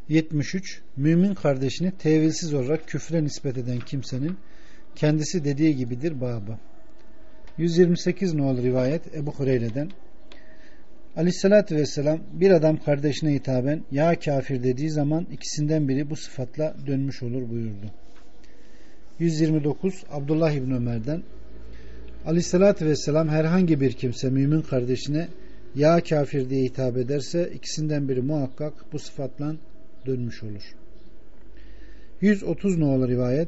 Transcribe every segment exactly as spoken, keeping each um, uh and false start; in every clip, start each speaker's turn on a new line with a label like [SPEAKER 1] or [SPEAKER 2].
[SPEAKER 1] yetmiş üç. Mümin kardeşini tevilsiz olarak küfre nispet eden kimsenin kendisi dediği gibidir babı. yüz yirmi sekiz nolu rivayet Ebu Hureyre'den. Aleyhissalatü vesselam bir adam kardeşine hitaben ya kafir dediği zaman ikisinden biri bu sıfatla dönmüş olur buyurdu. yüz yirmi dokuz. Abdullah İbni Ömer'den. Aleyhissalatü vesselam herhangi bir kimse mümin kardeşine ya kafir diye hitap ederse ikisinden biri muhakkak bu sıfatla dönmüş olur. yüz otuz nolu rivayet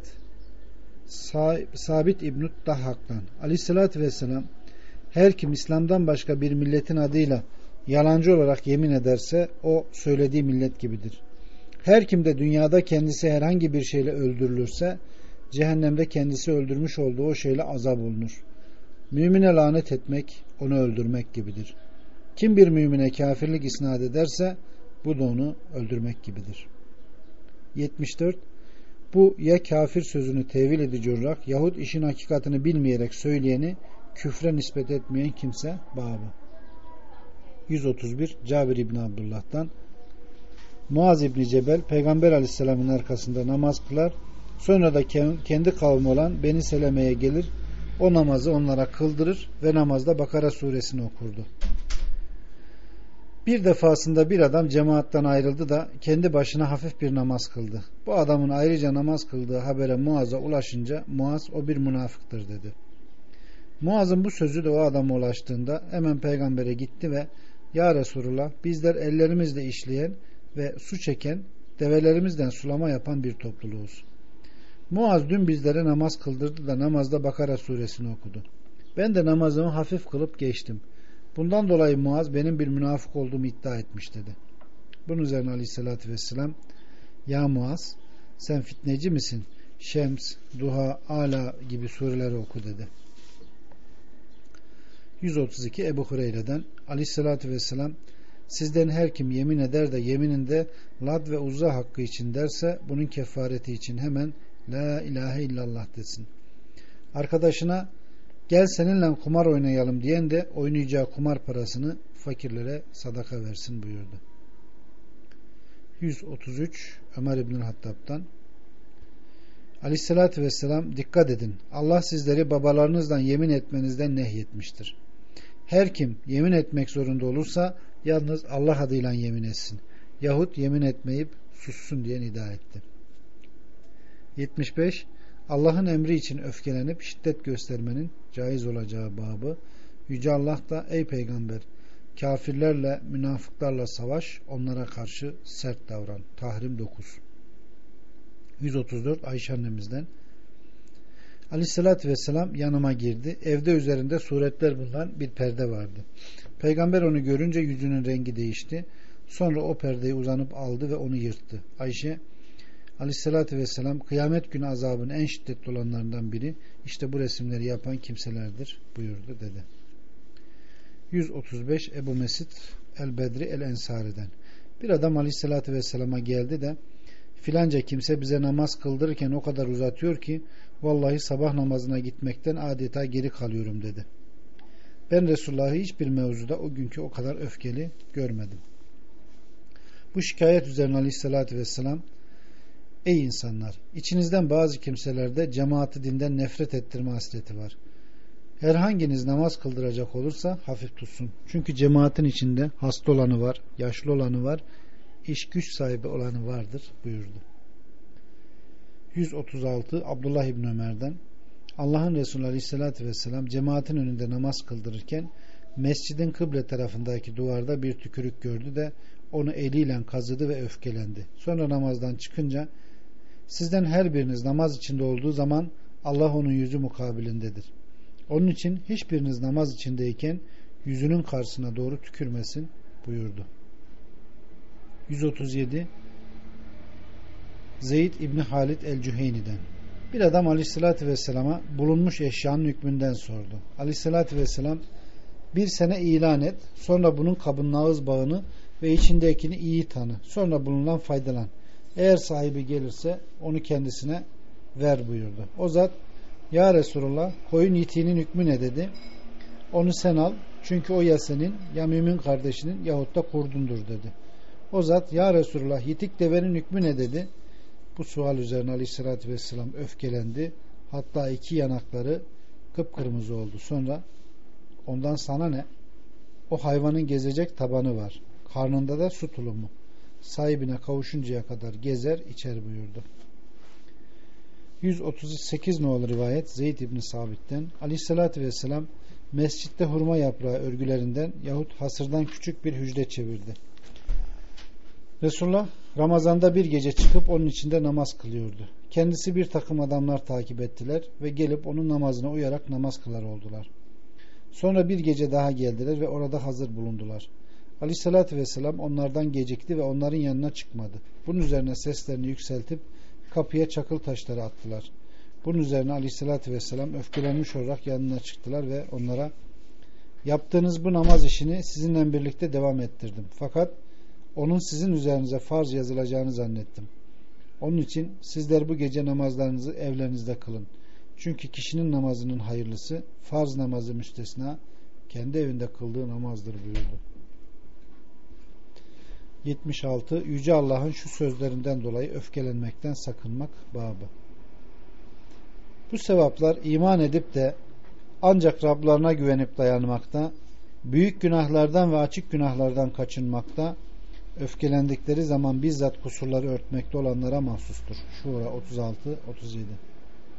[SPEAKER 1] Sabit İbn-i Dahhak'tan. Aleyhissalatü vesselam her kim İslam'dan başka bir milletin adıyla yalancı olarak yemin ederse o söylediği millet gibidir. Her kim de dünyada kendisi herhangi bir şeyle öldürülürse cehennemde kendisi öldürmüş olduğu o şeyle azap olunur. Mümine lanet etmek onu öldürmek gibidir. Kim bir mümine kafirlik isnat ederse bu da onu öldürmek gibidir. yetmiş dört. Bu ya kafir sözünü tevil edici olarak yahut işin hakikatini bilmeyerek söyleyeni küfre nispet etmeyen kimse babı. yüz otuz bir. Cabir İbni Abdullah'tan. Muaz İbni Cebel Peygamber Aleyhisselam'ın arkasında namaz kılar. Sonra da kendi kavmi olan Beni Seleme'ye gelir. O namazı onlara kıldırır ve namazda Bakara suresini okurdu. Bir defasında bir adam cemaattan ayrıldı da kendi başına hafif bir namaz kıldı. Bu adamın ayrıca namaz kıldığı habere Muaz'a ulaşınca Muaz o bir münafıktır dedi. Muaz'ın bu sözü de o adama ulaştığında hemen peygambere gitti ve ya Resulullah bizler ellerimizle işleyen ve su çeken develerimizden sulama yapan bir topluluğuz. Muaz dün bizlere namaz kıldırdı da namazda Bakara suresini okudu. Ben de namazımı hafif kılıp geçtim. Bundan dolayı Muaz benim bir münafık olduğumu iddia etmiş dedi. Bunun üzerine Aleyhisselatü Vesselam ya Muaz sen fitneci misin? Şems, Duha, Ala gibi sureleri oku dedi. yüz otuz iki. Ebu Hureyre'den. Aleyhisselatü Vesselam sizden her kim yemin eder de yemininde Lad ve Uzza hakkı için derse bunun kefareti için hemen La ilahe illallah desin. Arkadaşına gel seninle kumar oynayalım diyen de oynayacağı kumar parasını fakirlere sadaka versin buyurdu. yüz otuz üç. Ömer İbn-i Hattab'dan. Aleyhissalatü vesselam dikkat edin. Allah sizleri babalarınızdan yemin etmenizden nehyetmiştir. Her kim yemin etmek zorunda olursa yalnız Allah adıyla yemin etsin. Yahut yemin etmeyip sussun diye nida etti. yetmiş beş. Allah'ın emri için öfkelenip şiddet göstermenin caiz olacağı babı. Yüce Allah da ey peygamber kafirlerle münafıklarla savaş onlara karşı sert davran. Tahrim dokuz. yüz otuz dört. Ayşe annemizden. Aleyhissalatü vesselam yanıma girdi. Evde üzerinde suretler bulunan bir perde vardı. Peygamber onu görünce yüzünün rengi değişti. Sonra o perdeyi uzanıp aldı ve onu yırttı. Ayşe Aleyhissalatü vesselam kıyamet günü azabın en şiddetli olanlarından biri işte bu resimleri yapan kimselerdir buyurdu dedi. yüz otuz beş. Ebu Mesid el-Bedri el-Ensari'den. Bir adam Aleyhissalatü vesselama geldi de filanca kimse bize namaz kıldırırken o kadar uzatıyor ki vallahi sabah namazına gitmekten adeta geri kalıyorum dedi. Ben Resulullah'ı hiçbir mevzuda o günkü o kadar öfkeli görmedim. Bu şikayet üzerine Aleyhissalatü vesselam ey insanlar! İçinizden bazı kimselerde cemaati dinden nefret ettirme hasreti var. Herhanginiz namaz kıldıracak olursa hafif tutsun. Çünkü cemaatin içinde hasta olanı var, yaşlı olanı var, iş güç sahibi olanı vardır buyurdu. yüz otuz altı. Abdullah İbni Ömer'den. Allah'ın Resulü Aleyhisselatü Vesselam cemaatin önünde namaz kıldırırken mescidin kıble tarafındaki duvarda bir tükürük gördü de onu eliyle kazıdı ve öfkelendi. Sonra namazdan çıkınca sizden her biriniz namaz içinde olduğu zaman Allah onun yüzü mukabilindedir. Onun için hiçbiriniz namaz içindeyken yüzünün karşısına doğru tükürmesin buyurdu. yüz otuz yedi. Zeyd İbni Halid el-Cüheyni'den. Bir adam Aleyhisselatü Vesselam'a bulunmuş eşyanın hükmünden sordu. Aleyhisselatü Vesselam bir sene ilan et, sonra bunun kabının ağız bağını ve içindekini iyi tanı, sonra bununla faydalan. Eğer sahibi gelirse onu kendisine ver buyurdu. O zat ya Resulullah koyun yitiğinin hükmü ne dedi? Onu sen al çünkü o ya senin ya mümin kardeşinin yahut da kurdundur dedi. O zat ya Resulullah yitik devenin hükmü ne dedi? Bu sual üzerine Aleyhisselatü Vesselam öfkelendi. Hatta iki yanakları kıpkırmızı oldu. Sonra ondan sana ne? O hayvanın gezecek tabanı var. Karnında da su tulumu. Sahibine kavuşuncaya kadar gezer içer buyurdu. yüz otuz sekiz nolu rivayet Zeyd İbni Sabit'ten Aleyhisselatü Vesselam mescitte hurma yaprağı örgülerinden yahut hasırdan küçük bir hücre çevirdi. Resulullah Ramazan'da bir gece çıkıp onun içinde namaz kılıyordu. Kendisi bir takım adamlar takip ettiler ve gelip onun namazına uyarak namaz kılar oldular. Sonra bir gece daha geldiler ve orada hazır bulundular. Aleyhissalatü vesselam onlardan gecikti ve onların yanına çıkmadı. Bunun üzerine seslerini yükseltip kapıya çakıl taşları attılar. Bunun üzerine Aleyhissalatü vesselam öfkelenmiş olarak yanına çıktılar ve onlara yaptığınız bu namaz işini sizinle birlikte devam ettirdim. Fakat onun sizin üzerinize farz yazılacağını zannettim. Onun için sizler bu gece namazlarınızı evlerinizde kılın. Çünkü kişinin namazının hayırlısı farz namazı müstesna kendi evinde kıldığı namazdır buyurdu. yetmiş altı Yüce Allah'ın şu sözlerinden dolayı öfkelenmekten sakınmak babı. Bu sevaplar iman edip de ancak Rablarına güvenip dayanmakta, büyük günahlardan ve açık günahlardan kaçınmakta, öfkelendikleri zaman bizzat kusurları örtmekte olanlara mahsustur. Şura otuz altı otuz yedi.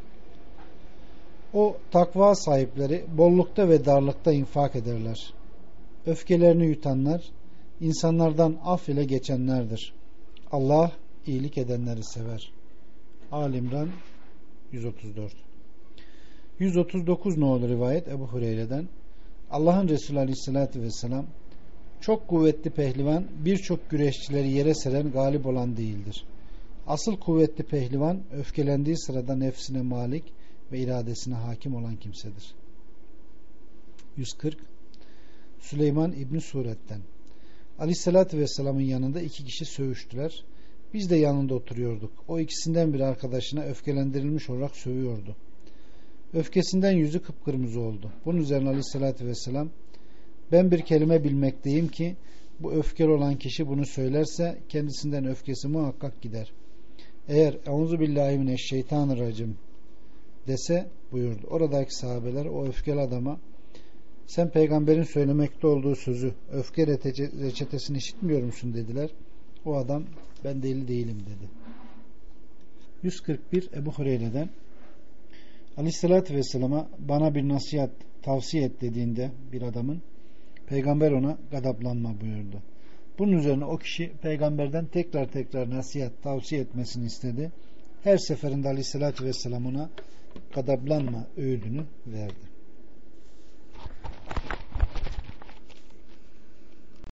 [SPEAKER 1] O takva sahipleri bollukta ve darlıkta infak ederler. Öfkelerini yutanlar insanlardan af ile geçenlerdir. Allah iyilik edenleri sever. Al-İmran yüz otuz dört. yüz otuz dokuz nolu rivayet Ebu Hureyre'den Allah'ın Resulü Aleyhisselatü Vesselam çok kuvvetli pehlivan birçok güreşçileri yere seren galip olan değildir. Asıl kuvvetli pehlivan öfkelendiği sırada nefsine malik ve iradesine hakim olan kimsedir. yüz kırk Süleyman İbni Suret'ten Aleyhisselatü Vesselam'ın yanında iki kişi sövüştüler. Biz de yanında oturuyorduk. O ikisinden bir arkadaşına öfkelendirilmiş olarak sövüyordu. Öfkesinden yüzü kıpkırmızı oldu. Bunun üzerine Aleyhisselatü Vesselam ben bir kelime bilmekteyim ki bu öfkeli olan kişi bunu söylerse kendisinden öfkesi muhakkak gider. Eğer Euzubillahimineşşeytanirracim dese buyurdu. Oradaki sahabeler o öfkeli adama sen peygamberin söylemekte olduğu sözü öfke reçetesini işitmiyor musun dediler. O adam ben deli değilim dedi. yüz kırk bir Ebu Hureyre'den Aleyhisselatü Vesselam'a bana bir nasihat tavsiye et dediğinde bir adamın peygamber ona gadaplanma buyurdu. Bunun üzerine o kişi peygamberden tekrar tekrar nasihat tavsiye etmesini istedi. Her seferinde Aleyhisselatü Vesselam ona gadaplanma öğüdünü verdi.